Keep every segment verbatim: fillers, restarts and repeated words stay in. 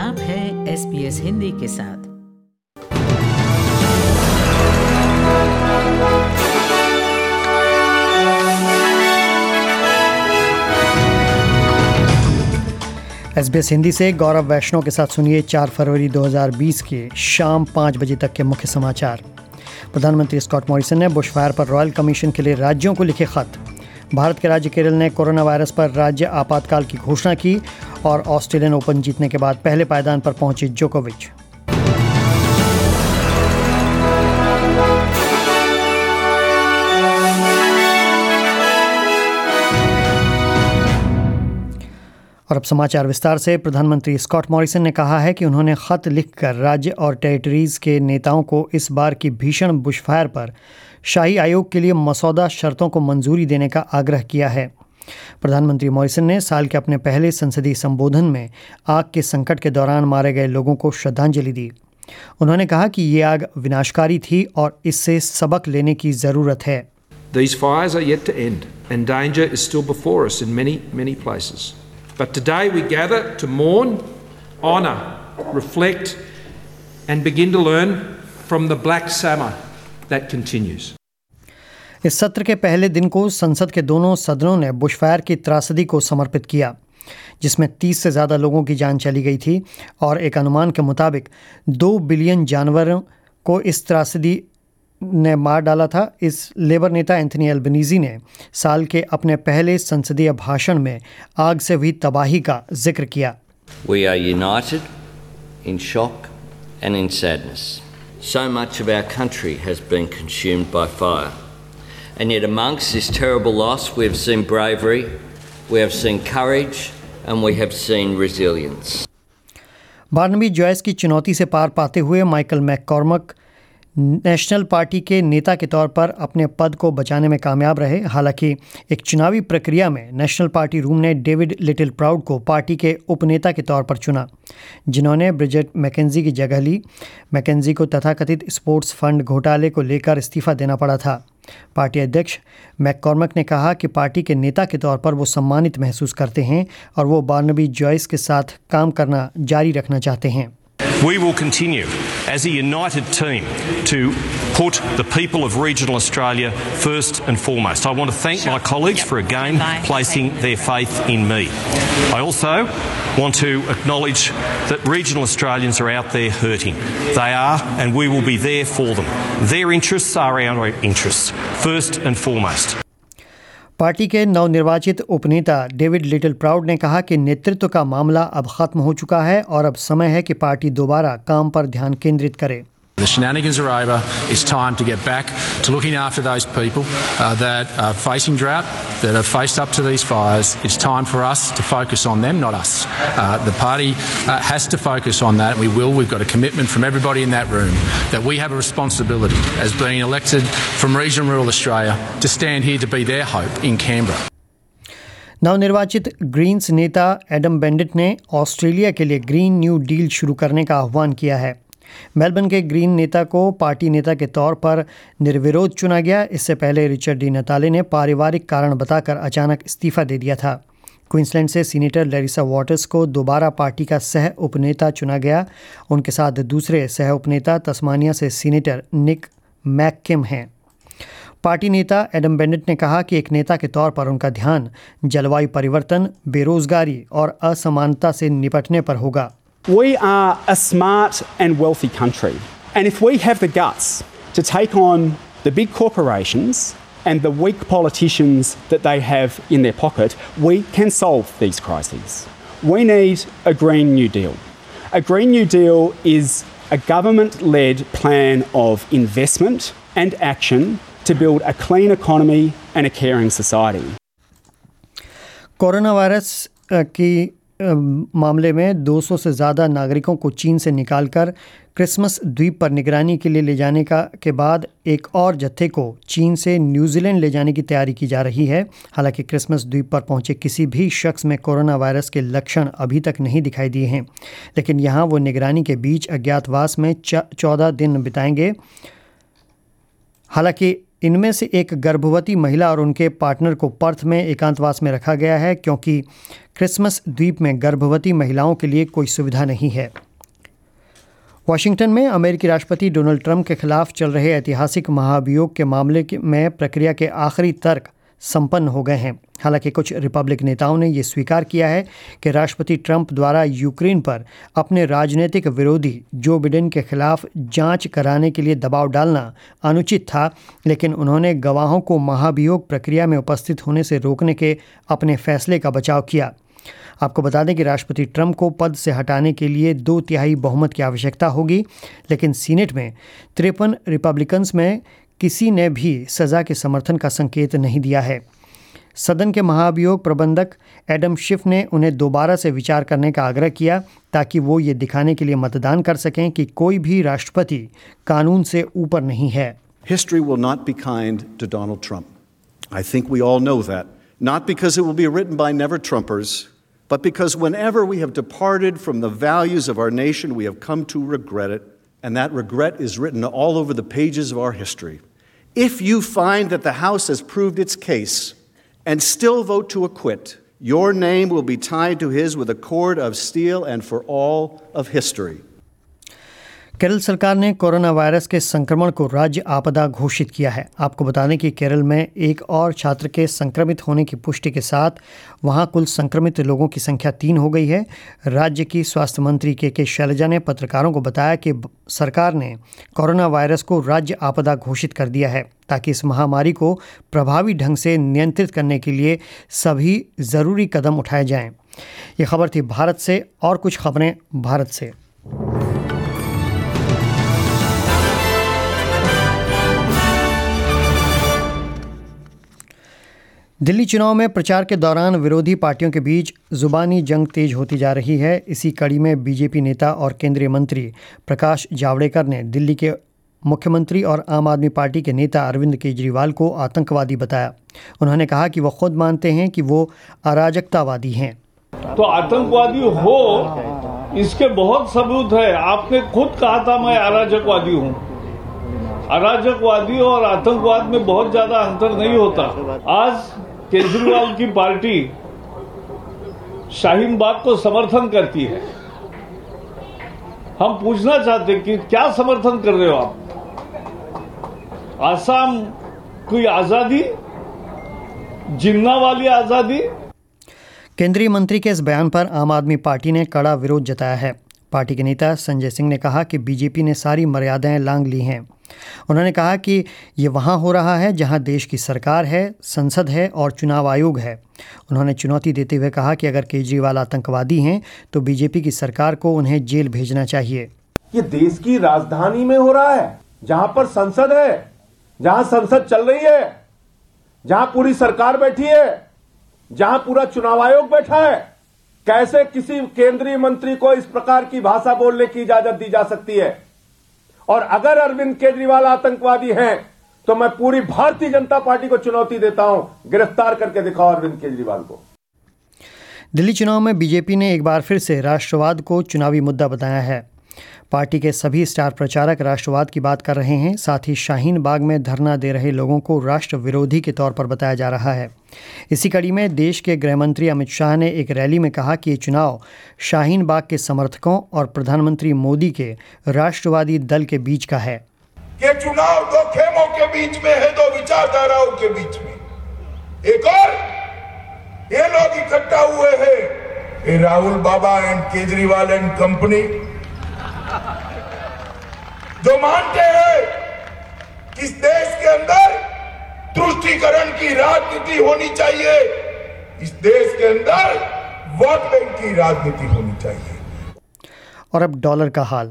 आप हैं S B S Hindi के साथ। एस बी एस हिंदी से गौरव वैष्णव के साथ सुनिए चार फरवरी दो हज़ार बीस के शाम पाँच बजे तक के मुख्य समाचार। प्रधानमंत्री स्कॉट मॉरिसन ने बुशफायर पर रॉयल कमीशन के लिए राज्यों को लिखे खत। भारत के राज्य केरल ने कोरोना वायरस पर राज्य आपातकाल की घोषणा की और ऑस्ट्रेलियन ओपन जीतने के बाद पहले पायदान पर पहुंचे जोकोविच। और अब समाचार विस्तार से। प्रधानमंत्री स्कॉट मॉरिसन ने कहा है कि उन्होंने खत लिखकर राज्य और टेरिटरीज के नेताओं को इस बार की भीषण बुशफायर पर शाही आयोग के लिए मसौदा शर्तों को मंजूरी देने का आग्रह किया है। प्रधानमंत्री मॉरिसन ने साल के अपने पहले संसदीय संबोधन में आग के संकट के दौरान मारे गए लोगों को श्रद्धांजलि दी। उन्होंने कहा कि ये आग विनाशकारी थी और इससे सबक लेने की ज़रूरत है। These fires are yet to end and danger is still before us in many, many places. But today we gather to mourn, honour, reflect and begin to learn from the black summer that continues. इस सत्र के पहले दिन को संसद के दोनों सदनों ने बुशफायर की त्रासदी को समर्पित किया, जिसमें तीस से ज़्यादा लोगों की जान चली गई थी और एक अनुमान के मुताबिक दो बिलियन जानवरों को इस त्रासदी ने मार डाला था। इस लेबर नेता एंथनी एल्बनीज़ी ने साल के अपने पहले संसदीय भाषण में आग से हुई तबाही का जिक्र किया। We are united in shock and in sadness. So much of our country has been consumed by fire. And yet amongst this terrible loss we have seen bravery, we have seen courage and we have seen resilience. Barnaby Joyce की चुनौती से पार पाते हुए Michael मैककॉर्मक national party के नेता के तौर पर अपने पद को बचाने में कामयाब रहे। हालांकि एक चुनावी प्रक्रिया में नेशनल पार्टी रूम ने डेविड लिटिल प्राउड को पार्टी के उपनेता के तौर पर चुना, जिन्होंने ब्रिजेट मैकेंजी की जगह ली। मैकेंजी को तथाकथित स्पोर्ट्स फंड घोटाले को लेकर इस्तीफा देना पड़ा था। पार्टी अध्यक्ष मैककॉर्मक ने कहा कि पार्टी के नेता के तौर पर वो सम्मानित महसूस करते हैं और वो बारनबी जॉयस के साथ काम करना जारी रखना चाहते हैं। We will continue as a united team to put the people of regional Australia first and foremost. I want to thank my colleagues for again placing their faith in me. I also want to acknowledge that regional Australians are out there hurting. They are, and we will be there for them. Their interests are our interests, first and foremost. Party के नवनिर्वाचित उपनेता David little proud ने कहा कि नेतृत्व का मामला अब खत्म हो चुका है और अब समय है कि पार्टी दोबारा काम पर ध्यान केंद्रित करे। The shenanigans are over. It's time to get back to looking after those people uh, that are facing drought, that have faced up to these fires. It's time for us to focus on them, not us. Uh, the party uh, has to focus on that. We will. We've got a commitment from everybody in that room that we have a responsibility as being elected from regional rural Australia to stand here to be their hope in Canberra. नवनिर्वाचित Greens नेता Adam Bandt ने Australia के लिए green new deal शुरू करने का आह्वान किया है। मेलबर्न के ग्रीन नेता को पार्टी नेता के तौर पर निर्विरोध चुना गया। इससे पहले रिचर्ड डी नताले ने पारिवारिक कारण बताकर अचानक इस्तीफा दे दिया था। क्वींसलैंड से सीनेटर लैरिसा वाटर्स को दोबारा पार्टी का सह उपनेता चुना गया। उनके साथ दूसरे सह उपनेता तस्मानिया से सीनेटर निक मैककिम हैं। पार्टी नेता एडम बेंडिट ने कहा कि एक नेता के तौर पर उनका ध्यान जलवायु परिवर्तन, बेरोजगारी और असमानता से निपटने पर होगा। We are a smart and wealthy country, and if we have the guts to take on the big corporations and the weak politicians that they have in their pocket, we can solve these crises. We need a Green New Deal. A Green New Deal is a government-led plan of investment and action to build a clean economy and a caring society. Corona virus की मामले में दो सौ से ज़्यादा नागरिकों को चीन से निकालकर क्रिसमस द्वीप पर निगरानी के लिए ले जाने का के बाद एक और जत्थे को चीन से न्यूजीलैंड ले जाने की तैयारी की जा रही है। हालांकि क्रिसमस द्वीप पर पहुंचे किसी भी शख्स में कोरोना वायरस के लक्षण अभी तक नहीं दिखाई दिए हैं, लेकिन यहां वो निगरानी के बीच अज्ञातवास में चौदह दिन बिताएंगे। हालांकि इनमें से एक गर्भवती महिला और उनके पार्टनर को पर्थ में एकांतवास में रखा गया है क्योंकि क्रिसमस द्वीप में गर्भवती महिलाओं के लिए कोई सुविधा नहीं है। वाशिंगटन में अमेरिकी राष्ट्रपति डोनाल्ड ट्रंप के खिलाफ चल रहे ऐतिहासिक महाभियोग के मामले में प्रक्रिया के आखिरी तर्क संपन्न हो गए हैं। हालांकि कुछ रिपब्लिक नेताओं ने यह स्वीकार किया है कि राष्ट्रपति ट्रंप द्वारा यूक्रेन पर अपने राजनीतिक विरोधी जो बिडेन के खिलाफ जांच कराने के लिए दबाव डालना अनुचित था, लेकिन उन्होंने गवाहों को महाभियोग प्रक्रिया में उपस्थित होने से रोकने के अपने फैसले का बचाव किया। आपको बता दें कि राष्ट्रपति ट्रंप को पद से हटाने के लिए दो तिहाई बहुमत की आवश्यकता होगी, लेकिन सीनेट में तिरपन रिपब्लिकन्स में किसी ने भी सज़ा के समर्थन का संकेत नहीं दिया है। सदन के महाभियोग प्रबंधक एडम शिफ ने उन्हें दोबारा से विचार करने का आग्रह किया ताकि वो ये दिखाने के लिए मतदान कर सकें कि कोई भी राष्ट्रपति कानून से ऊपर नहीं है। History will not be kind to Donald Trump. I think we all know that. Not because it will be written by never-Trumpers, but because whenever we have departed from the values of our nation, we have come to regret it. And that regret is written all over the pages of our history. If you find that the House has proved its case and still vote to acquit, your name will be tied to his with a cord of steel and for all of history. Kerala सरकार ने corona virus के संक्रमण को राज्य आपदा घोषित किया है। आपको बता दें कि केरल में एक और छात्र के संक्रमित होने की पुष्टि के साथ वहां कुल संक्रमित लोगों की संख्या तीन हो गई है। राज्य की स्वास्थ्य मंत्री के के शैलजा ने पत्रकारों को बताया कि सरकार ने कोरोना वायरस को राज्य आपदा घोषित कर दिया है ताकि इस महामारी को प्रभावी ढंग से नियंत्रित करने के लिए सभी ज़रूरी कदम उठाए जाएं। ये खबर थी भारत से, और कुछ खबरें भारत से। दिल्ली चुनाव में प्रचार के दौरान विरोधी पार्टियों के बीच जुबानी जंग तेज होती जा रही है। इसी कड़ी में बीजेपी नेता और केंद्रीय मंत्री प्रकाश जावड़ेकर ने दिल्ली के मुख्यमंत्री और आम आदमी पार्टी के नेता अरविंद केजरीवाल को आतंकवादी बताया। उन्होंने कहा कि वो खुद मानते हैं कि वो अराजकतावादी हैं। तो आतंकवादी हो इसके बहुत सबूत है। आपने खुद कहा था मैं अराजकवादी हूँ। अराजकवादी और आतंकवाद में बहुत ज्यादा अंतर नहीं होता। आज केजरीवाल की पार्टी शाहीन बाग को समर्थन करती है। हम पूछना चाहते कि क्या समर्थन कर रहे हो आप? आसाम की आजादी, जिन्ना वाली आजादी। केंद्रीय मंत्री के इस बयान पर आम आदमी पार्टी ने कड़ा विरोध जताया है। पार्टी के नेता संजय सिंह ने कहा कि बीजेपी ने सारी मर्यादाएं लांघ ली हैं। उन्होंने कहा कि ये वहाँ हो रहा है जहाँ देश की सरकार है, संसद है और चुनाव आयोग है। उन्होंने चुनौती देते हुए कहा कि अगर केजरीवाल आतंकवादी हैं तो बीजेपी की सरकार को उन्हें जेल भेजना चाहिए। ये देश की राजधानी में हो रहा है, जहाँ पर संसद है, जहाँ संसद चल रही है, जहाँ पूरी सरकार बैठी है, जहाँ पूरा चुनाव आयोग बैठा है। कैसे किसी केंद्रीय मंत्री को इस प्रकार की भाषा बोलने की इजाजत दी जा सकती है? और अगर अरविंद केजरीवाल आतंकवादी हैं तो मैं पूरी भारतीय जनता पार्टी को चुनौती देता हूं, गिरफ्तार करके दिखाओ अरविंद केजरीवाल को। दिल्ली चुनाव में बीजेपी ने एक बार फिर से राष्ट्रवाद को चुनावी मुद्दा बताया है। पार्टी के सभी स्टार प्रचारक राष्ट्रवाद की बात कर रहे हैं। साथ ही शाहीन बाग में धरना दे रहे लोगों को राष्ट्र विरोधी के तौर पर बताया जा रहा है। इसी कड़ी में देश के गृह मंत्री अमित शाह ने एक रैली में कहा कि ये चुनाव शाहीन बाग के समर्थकों और प्रधानमंत्री मोदी के राष्ट्रवादी दल के बीच का है। ये चुनाव दो खेमों के बीच में है, दो विचारधाराओं के बीच में। एक और ये लोग इकट्ठा हुए हैं, ये Rahul Baba and Kejriwal and company, जो मानते हैं कि इस देश के अंदर तुष्टीकरण की राजनीति होनी चाहिए, इस देश के अंदर वोट बैंक की राजनीति होनी चाहिए। और अब डॉलर का हाल।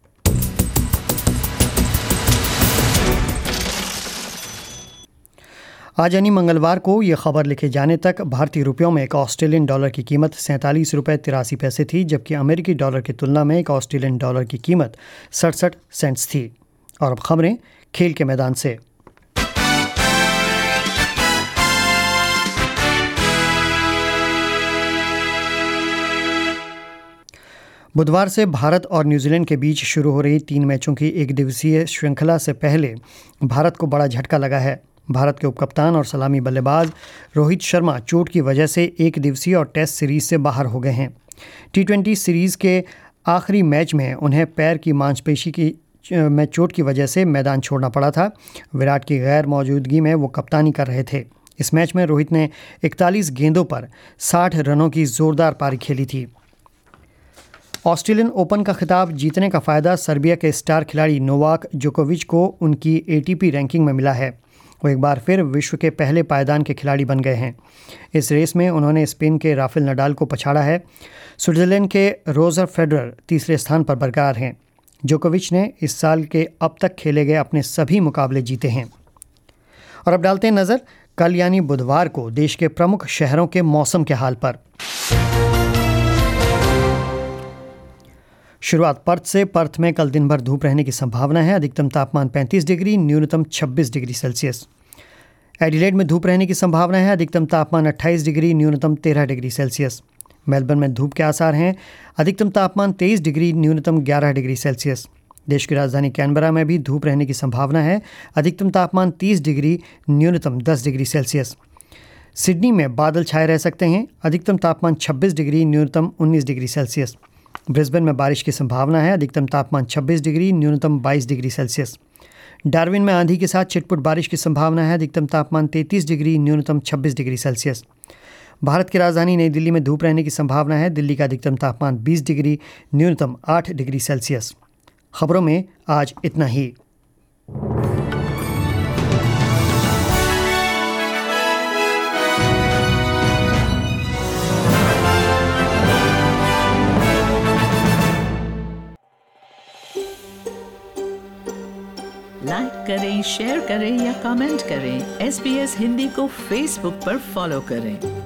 आज यानी मंगलवार को ये खबर लिखे जाने तक भारतीय रुपयों में एक ऑस्ट्रेलियन डॉलर की कीमत सैंतालीस रुपये तिरासी पैसे थी, जबकि अमेरिकी डॉलर की तुलना में एक ऑस्ट्रेलियन डॉलर की कीमत सड़सठ सेंट्स थी। और अब खबरें खेल के मैदान से। बुधवार से भारत और न्यूजीलैंड के बीच शुरू हो रही तीन मैचों की एक दिवसीय श्रृंखला से पहले भारत को बड़ा झटका लगा है। भारत के उपकप्तान और सलामी बल्लेबाज रोहित शर्मा चोट की वजह से एक दिवसीय और टेस्ट सीरीज से बाहर हो गए हैं। टी ट्वेंटी सीरीज़ के आखिरी मैच में उन्हें पैर की मांसपेशी की में चोट की वजह से मैदान छोड़ना पड़ा था। विराट की गैर मौजूदगी में वो कप्तानी कर रहे थे। इस मैच में रोहित ने इकतालीस गेंदों पर साठ रनों की ज़ोरदार पारी खेली थी। ऑस्ट्रेलियन ओपन का खिताब जीतने का फ़ायदा सर्बिया के स्टार खिलाड़ी नोवाक जोकोविच को उनकी एटीपी रैंकिंग में मिला है। वो एक बार फिर विश्व के पहले पायदान के खिलाड़ी बन गए हैं। इस रेस में उन्होंने स्पेन के राफेल नडाल को पछाड़ा है। स्विट्ज़रलैंड के रोजर फेडरर तीसरे स्थान पर बरकरार हैं। जोकोविच ने इस साल के अब तक खेले गए अपने सभी मुकाबले जीते हैं। और अब डालते हैं नज़र कल यानी बुधवार को देश के प्रमुख शहरों के मौसम के हाल पर। शुरुआत पर्थ से। पर्थ में कल दिन भर धूप रहने की संभावना है। अधिकतम तापमान पैंतीस डिग्री, न्यूनतम छब्बीस डिग्री सेल्सियस। एडिलेड में धूप रहने की संभावना है। अधिकतम तापमान अट्ठाईस डिग्री, न्यूनतम तेरह डिग्री सेल्सियस। मेलबर्न में धूप के आसार हैं। अधिकतम तापमान तेईस डिग्री, न्यूनतम ग्यारह डिग्री सेल्सियस। देश की राजधानी कैनबरा में भी धूप रहने की संभावना है। अधिकतम तापमान तीस डिग्री, न्यूनतम दस डिग्री सेल्सियस। सिडनी में बादल छाए रह सकते हैं। अधिकतम तापमान छब्बीस डिग्री, न्यूनतम उन्नीस डिग्री सेल्सियस। ब्रिस्बेन में बारिश की संभावना है। अधिकतम तापमान छब्बीस डिग्री, न्यूनतम बाईस डिग्री सेल्सियस। डार्विन में आंधी के साथ छिटपुट बारिश की संभावना है। अधिकतम तापमान तैंतीस डिग्री, न्यूनतम छब्बीस डिग्री सेल्सियस। भारत की राजधानी नई दिल्ली में धूप रहने की संभावना है। दिल्ली का अधिकतम तापमान बीस डिग्री, न्यूनतम आठ डिग्री सेल्सियस। खबरों में आज इतना ही। लाइक करें, शेयर करें या कमेंट करें। एस बी एस हिंदी को फेसबुक पर फॉलो करें।